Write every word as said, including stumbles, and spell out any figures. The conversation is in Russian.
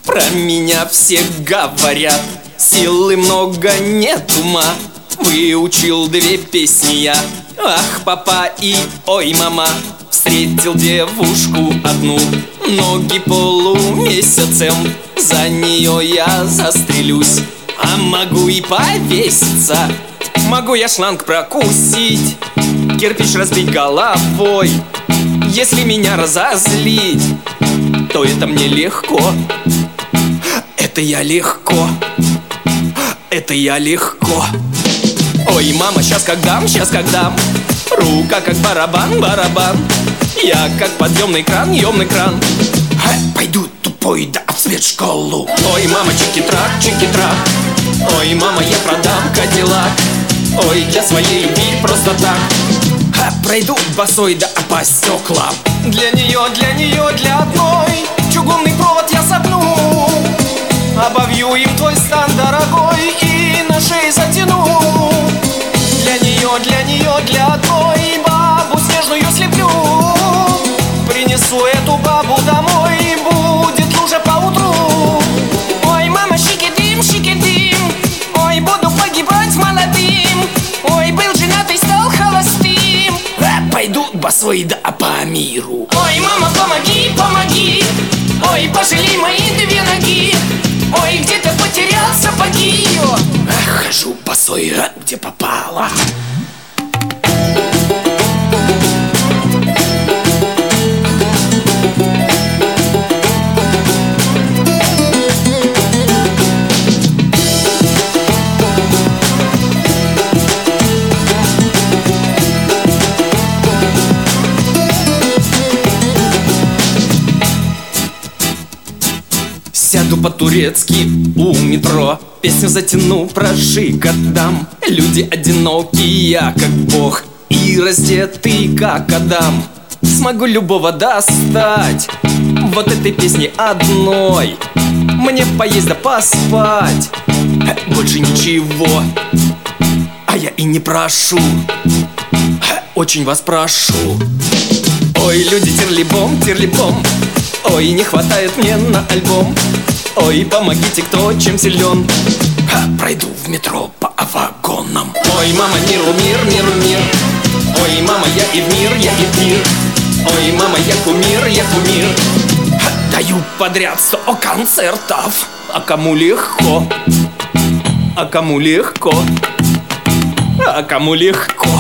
Про меня все говорят, силы много, нет ума. Выучил две песни я, ах, папа и ой, мама. Встретил девушку одну, ноги полумесяцем. За нее я застрелюсь, а могу и повеситься. Могу я шланг прокусить, кирпич разбить головой. Если меня разозлить, то это мне легко. Это я легко, это я легко. Ой, мама, сейчас как дам, сейчас как дам. Рука как барабан, барабан. Я как подъемный кран, ёмный кран. Э, пойду тупой, да в спецшколу. Ой, мама, чики-трак, чики-трак. Ой, мама, я продам кадиллак. Ой, для своей любви просто так. Э, пройду босой, да по стеклам. Для нее, для нее, для одной чугунный провод я согну. Обовью им твой стан, дорогой, и на шее затяну. Для нее, для нее, для одной бабу снежную слеплю. Принесу эту бабу домой, будет лужа поутру. Ой, мама, щики-дым, щики-дым. Ой, буду погибать молодым. Ой, был женатый, стал холостым. А, пойду босой, да по миру. Ой, мама, помоги, помоги. Ой, пожалей мои две ноги. Ой, где-то потерял сапоги. Эх, хожу босой, а где попало. Сяду по-турецки у метро, песню затяну про жигадам. Люди одинокие, я как бог, и раздетый как Адам. Смогу любого достать вот этой песни одной. Мне поесть да поспать, больше ничего. А я и не прошу, очень вас прошу. Ой, люди, тирлибом, тирлибом. Ой, не хватает мне на альбом. Ой, помогите, кто чем силен. Ха, пройду в метро по вагонам. Ой, мама, миру мир, миру мир. Ой, мама, я и в мир, я и в мир. Ой, мама, я кумир, я кумир. Ха, даю подряд сто концертов. А кому легко? А кому легко? А кому легко?